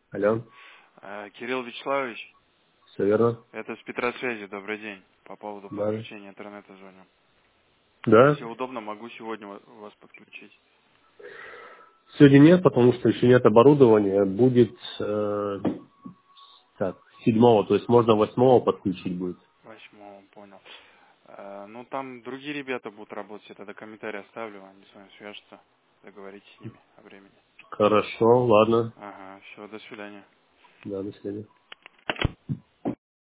Алло, Кирилл Вячеславович, все верно? это с Петросвязи, добрый день. По поводу Да. подключения интернета звоню. Да? Если удобно, могу сегодня вас подключить. Сегодня нет, потому что еще нет оборудования. Будет так, 7, то есть можно 8 подключить будет. 8 понял. Ну, там другие ребята будут работать, я тогда комментарий оставлю, они с вами свяжутся, договоритесь с ними о времени. Хорошо, ладно. Ага, все, до свидания. Да, до свидания.